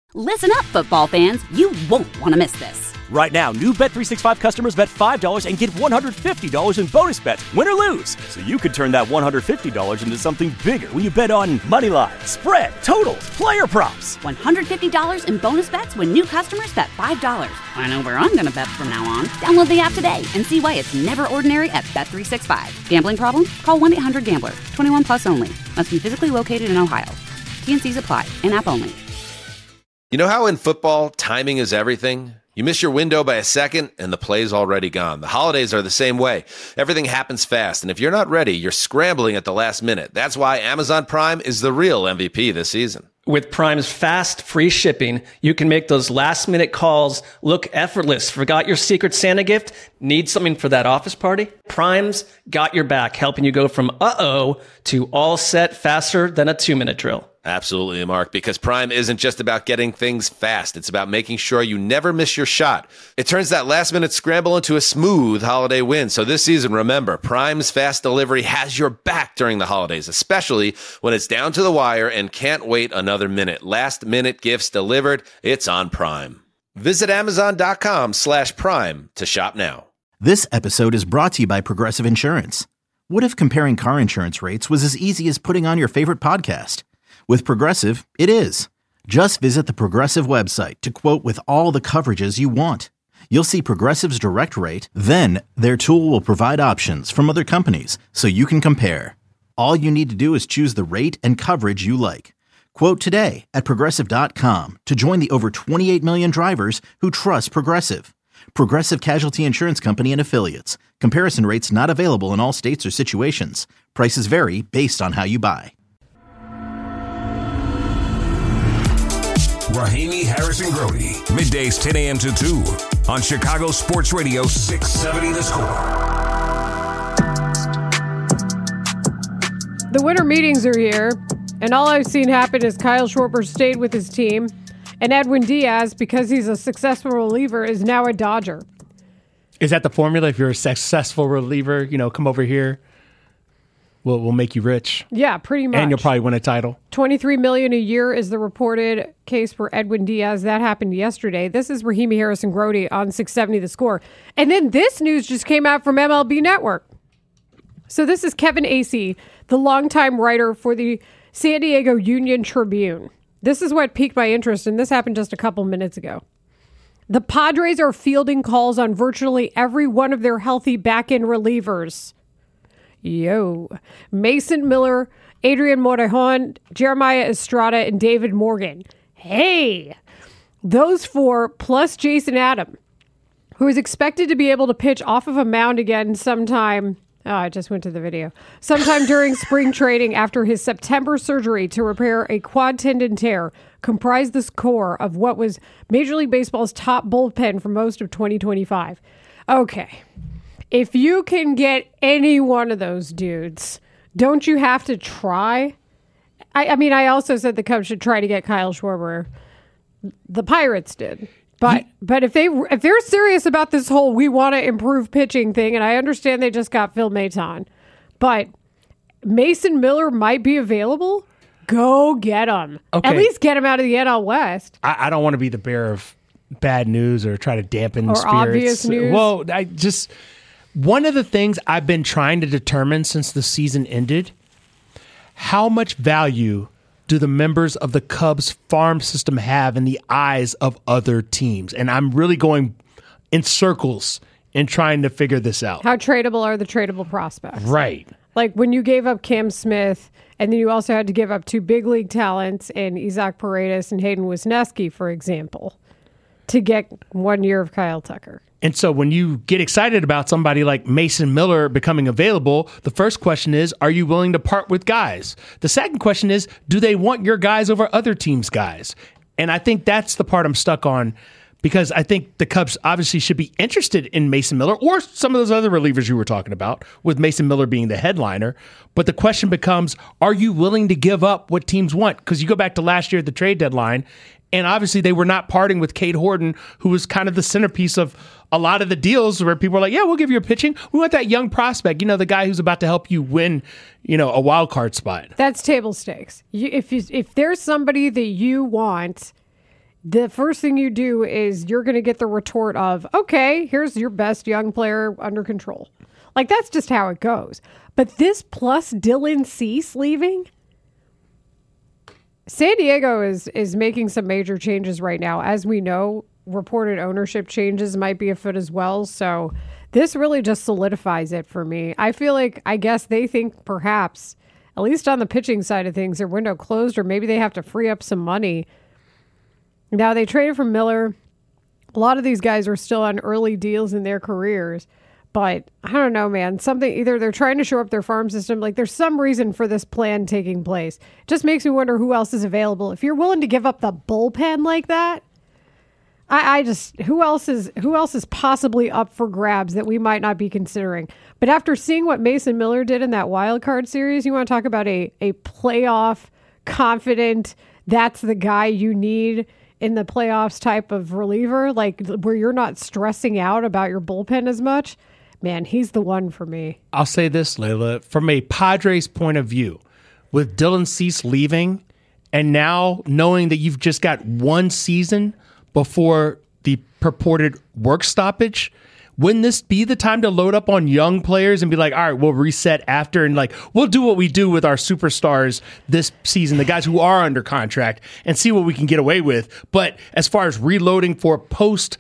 Listen up, football fans. You won't want to miss this. Right now, new Bet365 customers bet $5 and get $150 in bonus bets, win or lose. So you could turn that $150 into something bigger when you bet on money line, spread, totals, player props. $150 in bonus bets when new customers bet $5. I know where I'm going to bet from now on. Download the app today and see why it's never ordinary at Bet365. Gambling problem? Call 1-800-GAMBLER. 21 plus only. Must be physically located in Ohio. T&Cs apply. In-app only. You know how in football, timing is everything? You miss your window by a second, and the play's already gone. The holidays are the same way. Everything happens fast, and if you're not ready, you're scrambling at the last minute. That's why Amazon Prime is the real MVP this season. With Prime's fast, free shipping, you can make those last-minute calls look effortless. Forgot your Secret Santa gift? Need something for that office party? Prime's got your back, helping you go from uh-oh to all set faster than a 2-minute drill. Absolutely, Mark, because Prime isn't just about getting things fast. It's about making sure you never miss your shot. It turns that last-minute scramble into a smooth holiday win. So this season, remember, Prime's fast delivery has your back during the holidays, especially when it's down to the wire and can't wait another minute. Last-minute gifts delivered, it's on Prime. Visit Amazon.com/Prime to shop now. This episode is brought to you by Progressive Insurance. What if comparing car insurance rates was as easy as putting on your favorite podcast? With Progressive, it is. Just visit the Progressive website to quote with all the coverages you want. You'll see Progressive's direct rate, then their tool will provide options from other companies so you can compare. All you need to do is choose the rate and coverage you like. Quote today at Progressive.com to join the over 28 million drivers who trust Progressive. Progressive Casualty Insurance Company and Affiliates. Comparison rates not available in all states or situations. Prices vary based on how you buy. Rahimi Harrison Grody, middays 10 a.m. to 2 on Chicago Sports Radio 670 The Score. The winter meetings are here, and all I've seen happen is Kyle Schwarber stayed with his team, and Edwin Diaz, because he's a successful reliever, is now a Dodger. Is that the formula? If you're a successful reliever, come over here. We'll make you rich. Yeah, pretty much. And you'll probably win a title. $23 million a year is the reported case for Edwin Diaz. That happened yesterday. This is Rahimi Harrison Grody on 670 The Score. And then this news just came out from MLB Network. So this is Kevin Acee, the longtime writer for the San Diego Union Tribune. This is what piqued my interest, and this happened just a couple minutes ago. The Padres are fielding calls on virtually every one of their healthy back-end relievers. Mason Miller, Adrian Morejon, Jeremiah Estrada, and David Morgan. Hey! Those four, plus Jason Adam, who is expected to be able to pitch off of a mound again sometime. Oh, I just went to the video. Sometime during spring training after his September surgery to repair a quad tendon tear, comprised the core of what was Major League Baseball's top bullpen for most of 2025. Okay. If you can get any one of those dudes, don't you have to try? I mean, I also said the Cubs should try to get Kyle Schwarber. The Pirates did. But if they're serious about this whole we want to improve pitching thing, and I understand they just got Phil Maton, but Mason Miller might be available, go get him. Okay. At least get him out of the NL West. I don't want to be the bearer of bad news or try to dampen or spirits. Obvious news. Well, one of the things I've been trying to determine since the season ended, how much value do the members of the Cubs farm system have in the eyes of other teams? And I'm really going in circles in trying to figure this out. How tradable are the tradable prospects? Right. Like when you gave up Cam Smith, and then you also had to give up two big league talents in Isaac Paredes and Hayden Wisniewski, for example, to get 1 year of Kyle Tucker. And so when you get excited about somebody like Mason Miller becoming available, the first question is, are you willing to part with guys? The second question is, do they want your guys over other teams' guys? And I think that's the part I'm stuck on, because I think the Cubs obviously should be interested in Mason Miller or some of those other relievers you were talking about, with Mason Miller being the headliner. But the question becomes, are you willing to give up what teams want? Because you go back to last year at the trade deadline, and obviously they were not parting with Cade Horton, who was kind of the centerpiece of a lot of the deals where people are like, yeah, we'll give you a pitching. We want that young prospect, the guy who's about to help you win, a wild card spot. That's table stakes. If there's somebody that you want the first thing you do is you're going to get the retort of, okay, here's your best young player under control. Like, that's just how it goes. But this plus Dylan Cease leaving, San Diego is making some major changes right now. As we know, reported ownership changes might be afoot as well. So this really just solidifies it for me. I feel like, I guess they think perhaps, at least on the pitching side of things, their window closed, or maybe they have to free up some money. Now, they traded for Miller. A lot of these guys are still on early deals in their careers. But I don't know, man. Something, either they're trying to shore up their farm system. Like, there's some reason for this plan taking place. It just makes me wonder who else is available. If you're willing to give up the bullpen like that, I just, who else is possibly up for grabs that we might not be considering? But after seeing what Mason Miller did in that wild card series, you want to talk about a playoff confident, that's the guy you need in the playoffs type of reliever, like where you're not stressing out about your bullpen as much. Man, he's the one for me. I'll say this, Layla, from a Padres point of view, with Dylan Cease leaving, and now knowing that you've just got one season before the purported work stoppage, wouldn't this be the time to load up on young players and be like, all right, we'll reset after, and like, we'll do what we do with our superstars this season, the guys who are under contract, and see what we can get away with. But as far as reloading for post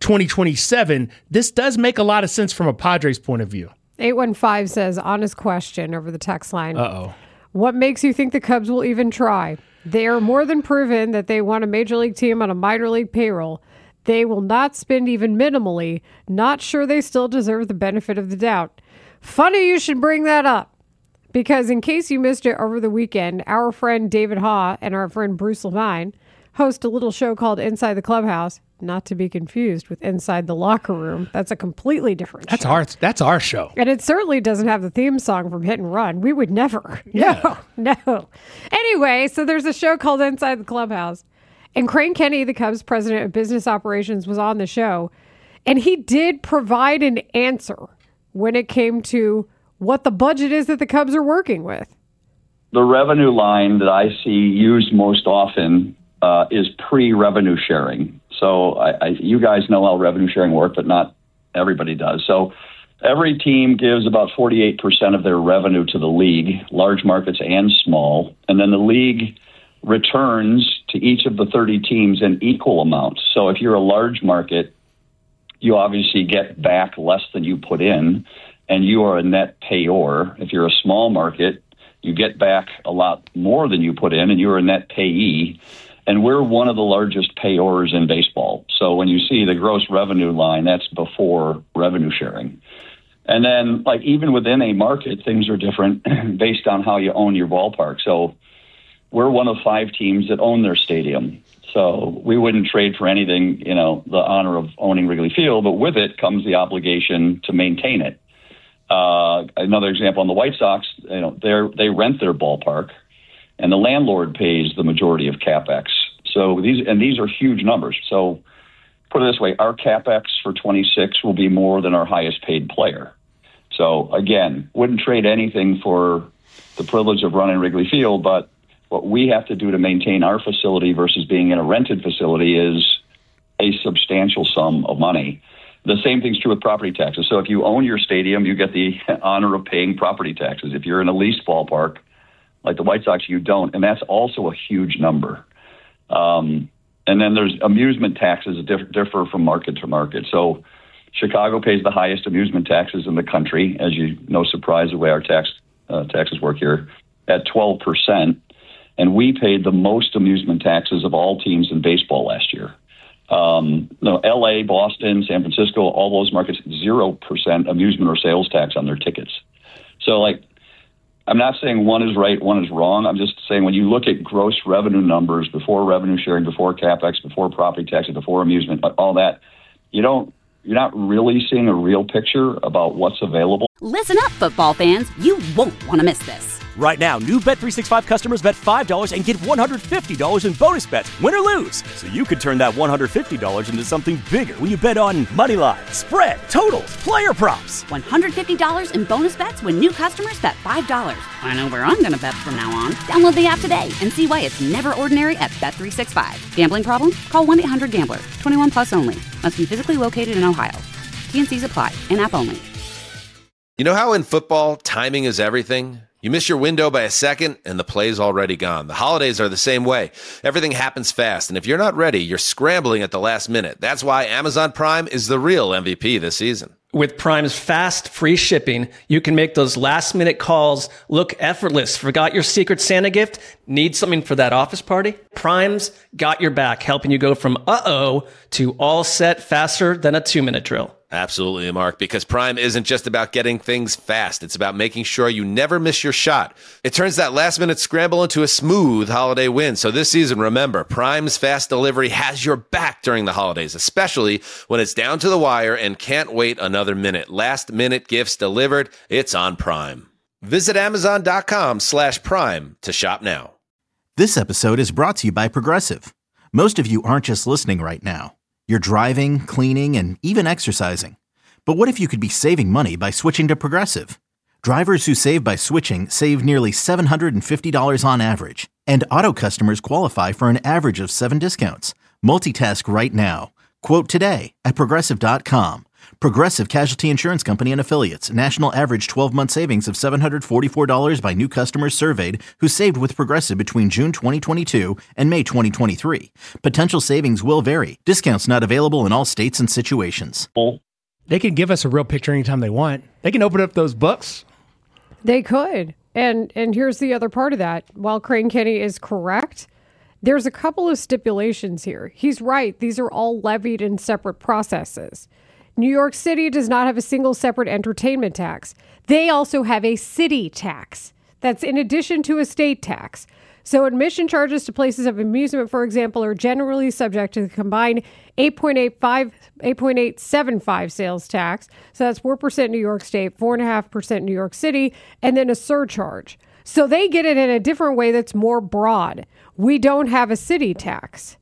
2027, this does make a lot of sense from a Padres point of view. 815 says, honest question over the text line. Uh-oh. What makes you think the Cubs will even try? They are more than proven that they want a major league team on a minor league payroll. They will not spend even minimally. Not sure they still deserve the benefit of the doubt. Funny you should bring that up, because in case you missed it over the weekend, our friend David Haw and our friend Bruce Levine host a little show called Inside the Clubhouse, not to be confused with Inside the Locker Room. That's a completely different show. That's our show. And it certainly doesn't have the theme song from Hit and Run. We would never. Yeah. No. Anyway, so there's a show called Inside the Clubhouse. And Crane Kenny, the Cubs president of business operations, was on the show. And he did provide an answer when it came to what the budget is that the Cubs are working with. The revenue line that I see used most often is pre-revenue sharing. So you guys know how revenue sharing works, but not everybody does. So every team gives about 48% of their revenue to the league, large markets and small. And then the league returns to each of the 30 teams in equal amounts. So if you're a large market, you obviously get back less than you put in, and you are a net payor. If you're a small market, you get back a lot more than you put in, and you're a net payee. And we're one of the largest payors in baseball. So when you see the gross revenue line, that's before revenue sharing. And then, like, even within a market, things are different based on how you own your ballpark. So we're one of 5 teams that own their stadium. So we wouldn't trade for anything, the honor of owning Wrigley Field, but with it comes the obligation to maintain it. Another example on the White Sox, they rent their ballpark, and the landlord pays the majority of CapEx. So these are huge numbers. So put it this way, our CapEx for 26 will be more than our highest paid player. So again, wouldn't trade anything for the privilege of running Wrigley Field, but what we have to do to maintain our facility versus being in a rented facility is a substantial sum of money. The same thing's true with property taxes. So if you own your stadium, you get the honor of paying property taxes. If you're in a leased ballpark, like the White Sox, you don't. And that's also a huge number. And then there's amusement taxes that differ from market to market. So Chicago pays the highest amusement taxes in the country, as you no surprise the way our taxes work here, at 12%. And we paid the most amusement taxes of all teams in baseball last year. LA, Boston, San Francisco, all those markets, 0% amusement or sales tax on their tickets. So, I'm not saying one is right, one is wrong. I'm just saying when you look at gross revenue numbers before revenue sharing, before CapEx, before property taxes, before amusement, all that, you're not really seeing a real picture about what's available. Listen up, football fans. You won't want to miss this. Right now, new Bet365 customers bet $5 and get $150 in bonus bets, win or lose. So you could turn that $150 into something bigger when you bet on moneyline, spread, totals, player props. $150 in bonus bets when new customers bet $5. I know where I'm going to bet from now on. Download the app today and see why it's never ordinary at Bet365. Gambling problem? Call 1-800-GAMBLER. 21 plus only. Must be physically located in Ohio. T&Cs apply. In-app only. You know how in football, timing is everything? You miss your window by a second, and the play's already gone. The holidays are the same way. Everything happens fast, and if you're not ready, you're scrambling at the last minute. That's why Amazon Prime is the real MVP this season. With Prime's fast, free shipping, you can make those last-minute calls look effortless. Forgot your Secret Santa gift? Need something for that office party? Prime's got your back, helping you go from uh-oh to all set faster than a 2-minute drill. Absolutely, Mark, because Prime isn't just about getting things fast. It's about making sure you never miss your shot. It turns that last-minute scramble into a smooth holiday win. So this season, remember, Prime's fast delivery has your back during the holidays, especially when it's down to the wire and can't wait another minute. Last-minute gifts delivered, it's on Prime. Visit Amazon.com/Prime to shop now. This episode is brought to you by Progressive. Most of you aren't just listening right now. You're driving, cleaning, and even exercising. But what if you could be saving money by switching to Progressive? Drivers who save by switching save nearly $750 on average. And auto customers qualify for an average of 7 discounts. Multitask right now. Quote today at Progressive.com. Progressive Casualty Insurance Company and Affiliates. National average 12-month savings of $744 by new customers surveyed who saved with Progressive between June 2022 and May 2023. Potential savings will vary. Discounts not available in all states and situations. They can give us a real picture anytime they want. They can open up those books. They could. And here's the other part of that. While Crane Kenny is correct, there's a couple of stipulations here. He's right. These are all levied in separate processes. New York City does not have a single separate entertainment tax. They also have a city tax. That's in addition to a state tax. So admission charges to places of amusement, for example, are generally subject to the combined 8.875 sales tax. So that's 4% New York State, 4.5% New York City, and then a surcharge. So they get it in a different way that's more broad. We don't have a city tax.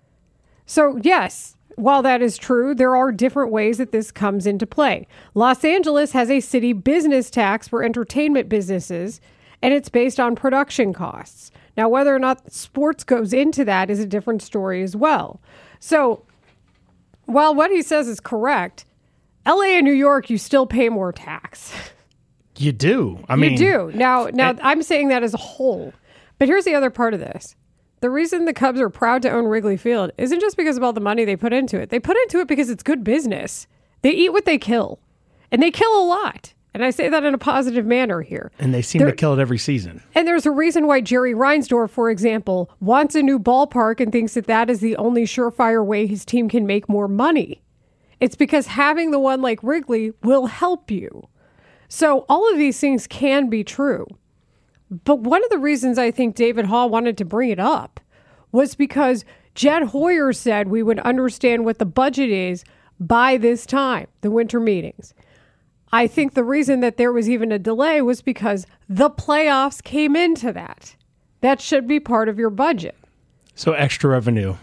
So yes, while that is true, there are different ways that this comes into play. Los Angeles has a city business tax for entertainment businesses, and it's based on production costs. Now, whether or not sports goes into that is a different story as well. So while what he says is correct, LA and New York, you still pay more tax. You do. You do. Now I'm saying that as a whole. But here's the other part of this. The reason the Cubs are proud to own Wrigley Field isn't just because of all the money they put into it. They put into it because it's good business. They eat what they kill. And they kill a lot. And I say that in a positive manner here. And they seem to kill it every season. And there's a reason why Jerry Reinsdorf, for example, wants a new ballpark and thinks that that is the only surefire way his team can make more money. It's because having the one like Wrigley will help you. So all of these things can be true. But one of the reasons I think David Hall wanted to bring it up was because Jed Hoyer said we would understand what the budget is by this time, the winter meetings. I think the reason that there was even a delay was because the playoffs came into that. That should be part of your budget. So extra revenue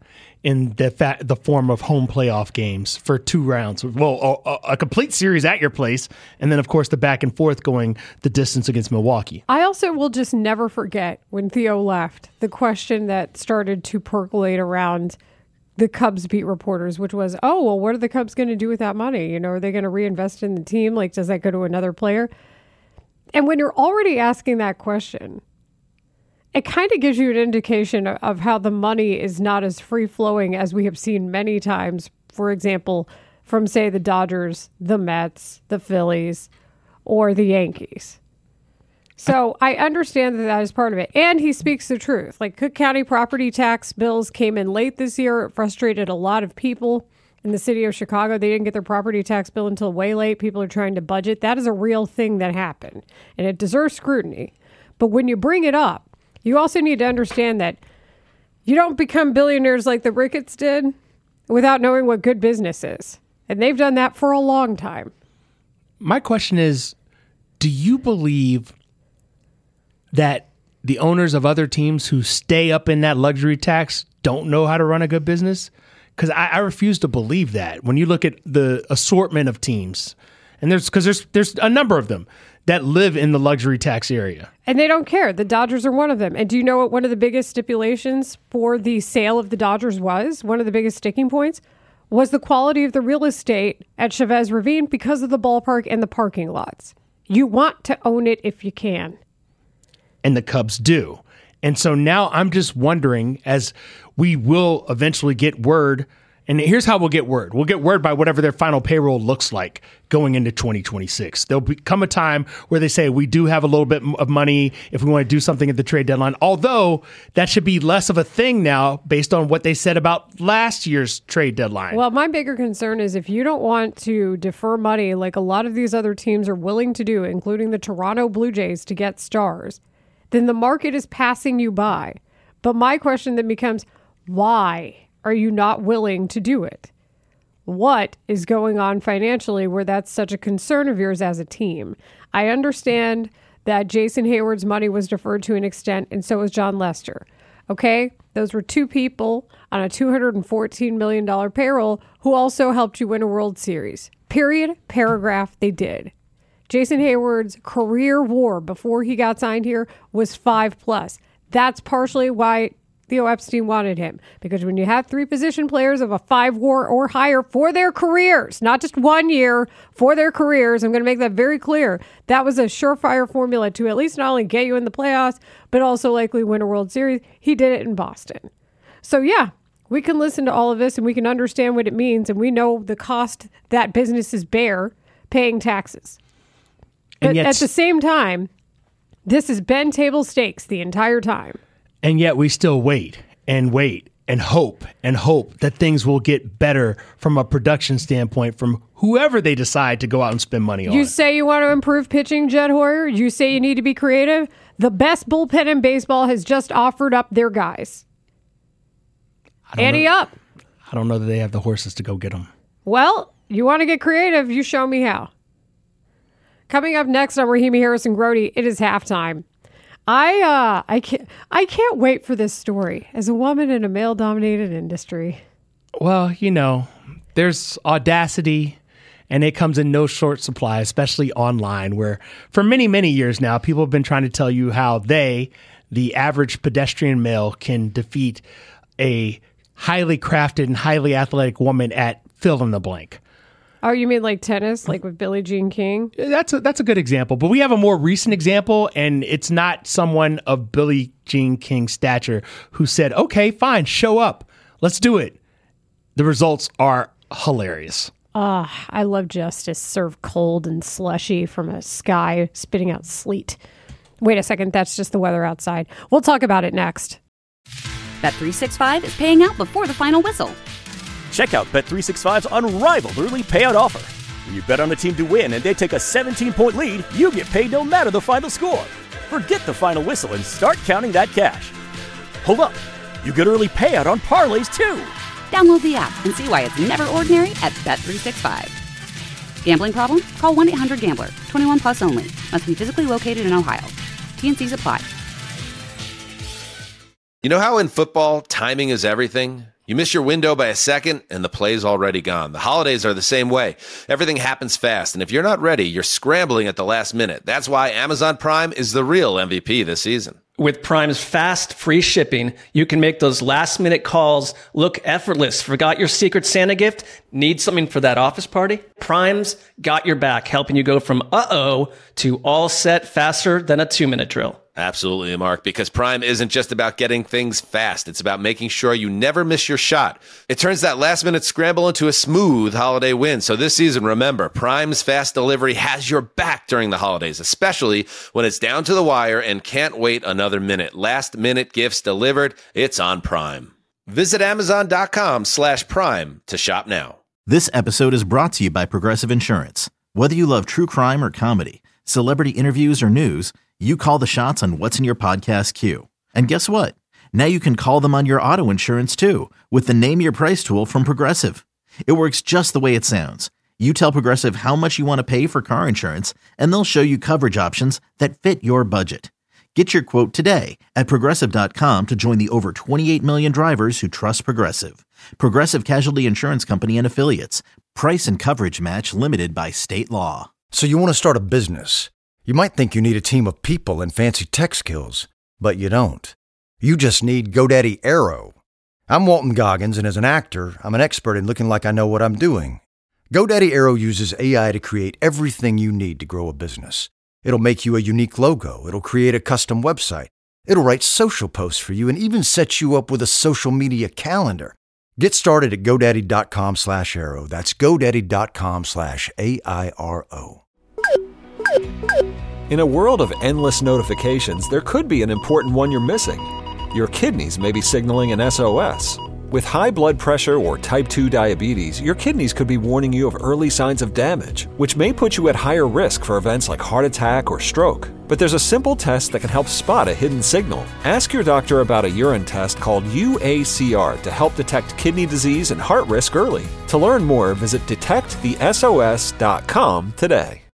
in the form of home playoff games for 2 rounds. Well, a complete series at your place, and then, of course, the back and forth going the distance against Milwaukee. I also will just never forget when Theo left, the question that started to percolate around the Cubs beat reporters, which was, oh, well, what are the Cubs going to do with that money? You know, are they going to reinvest in the team? Like, does that go to another player? And when you're already asking that question, it kind of gives you an indication of how the money is not as free-flowing as we have seen many times, for example, from, say, the Dodgers, the Mets, the Phillies, or the Yankees. So I understand that that is part of it. And he speaks the truth. Like, Cook County property tax bills came in late this year. It frustrated a lot of people in the city of Chicago. They didn't get their property tax bill until way late. People are trying to budget. That is a real thing that happened, and it deserves scrutiny. But when you bring it up, you also need to understand that you don't become billionaires like the Ricketts did without knowing what good business is. And they've done that for a long time. My question is, do you believe that the owners of other teams who stay up in that luxury tax don't know how to run a good business? Because I refuse to believe that. When you look at the assortment of teams, and there's a number of them that live in the luxury tax area. And they don't care. The Dodgers are one of them. And do you know what one of the biggest stipulations for the sale of the Dodgers was? One of the biggest sticking points was the quality of the real estate at Chavez Ravine because of the ballpark and the parking lots. You want to own it if you can. And the Cubs do. And so now I'm just wondering, as we will eventually get word, and here's how we'll get word. We'll get word by whatever their final payroll looks like going into 2026. There'll become a time where they say we do have a little bit of money if we want to do something at the trade deadline, although that should be less of a thing now based on what they said about last year's trade deadline. Well, my bigger concern is if you don't want to defer money like a lot of these other teams are willing to do, including the Toronto Blue Jays, to get stars, then the market is passing you by. But my question then becomes, why are you not willing to do it? What is going on financially where that's such a concern of yours as a team? I understand that Jason Hayward's money was deferred to an extent, and so was John Lester. Okay? Those were two people on a $214 million payroll who also helped you win a World Series. Period. Paragraph. They did. Jason Hayward's career WAR before he got signed here was 5+. That's partially why Theo Epstein wanted him, because when you have three position players of a 5 WAR or higher for their careers, not just 1 year, for their careers, I'm going to make that very clear. That was a surefire formula to at least not only get you in the playoffs, but also likely win a World Series. He did it in Boston. So yeah, we can listen to all of this and we can understand what it means, and we know the cost that businesses bear paying taxes. But at the same time, this has been table stakes the entire time. And yet we still wait and hope that things will get better from a production standpoint from whoever they decide to go out and spend money on. You say you want to improve pitching, Jed Hoyer. You say you need to be creative. The best bullpen in baseball has just offered up their guys. Ante up. I don't know that they have the horses to go get them. Well, you want to get creative, you show me how. Coming up next on Rahimi Harrison Grody, it is halftime. I can't wait for this story as a woman in a male-dominated industry. Well, you know, there's audacity, and it comes in no short supply, especially online, where for many, many years now, people have been trying to tell you how they, the average pedestrian male, can defeat a highly crafted and highly athletic woman at fill in the blank. Oh, you mean like tennis, like with Billie Jean King? That's a good example. But we have a more recent example, and it's not someone of Billie Jean King's stature who said, okay, fine, show up. Let's do it. The results are hilarious. I love justice served cold and slushy from a sky spitting out sleet. Wait a second, that's just the weather outside. We'll talk about it next. Bet365 is paying out before the final whistle. Check out Bet365's unrivaled early payout offer. When you bet on a team to win and they take a 17-point lead, you get paid no matter the final score. Forget the final whistle and start counting that cash. Hold up. You get early payout on parlays, too. Download the app and see why it's never ordinary at Bet365. Gambling problem? Call 1-800-GAMBLER. 21 plus only. Must be physically located in Ohio. T&Cs apply. You know how in football, timing is everything? You miss your window by a second, and the play's already gone. The holidays are the same way. Everything happens fast, and if you're not ready, you're scrambling at the last minute. That's why Amazon Prime is the real MVP this season. With Prime's fast, free shipping, you can make those last-minute calls look effortless. Forgot your Secret Santa gift? Need something for that office party? Prime's got your back, helping you go from uh-oh to all set faster than a 2-minute drill. Absolutely, Mark, because Prime isn't just about getting things fast. It's about making sure you never miss your shot. It turns that last-minute scramble into a smooth holiday win. So this season, remember, Prime's fast delivery has your back during the holidays, especially when it's down to the wire and can't wait another minute. Last-minute gifts delivered. It's on Prime. Visit Amazon.com/Prime to shop now. This episode is brought to you by Progressive Insurance. Whether you love true crime or comedy, celebrity interviews or news, you call the shots on what's in your podcast queue. And guess what? Now you can call them on your auto insurance too with the Name Your Price tool from Progressive. It works just the way it sounds. You tell Progressive how much you want to pay for car insurance, and they'll show you coverage options that fit your budget. Get your quote today at Progressive.com to join the over 28 million drivers who trust Progressive. Progressive Casualty Insurance Company and Affiliates. Price and coverage match limited by state law. So you want to start a business. You might think you need a team of people and fancy tech skills, but you don't. You just need GoDaddy Aero. I'm Walton Goggins, and as an actor, I'm an expert in looking like I know what I'm doing. GoDaddy Aero uses AI to create everything you need to grow a business. It'll make you a unique logo. It'll create a custom website. It'll write social posts for you and even set you up with a social media calendar. Get started at GoDaddy.com/Aero. That's GoDaddy.com/AIRO. In a world of endless notifications, there could be an important one you're missing. Your kidneys may be signaling an SOS. With high blood pressure or type 2 diabetes, your kidneys could be warning you of early signs of damage, which may put you at higher risk for events like heart attack or stroke. But there's a simple test that can help spot a hidden signal. Ask your doctor about a urine test called UACR to help detect kidney disease and heart risk early. To learn more, visit detectthesos.com today.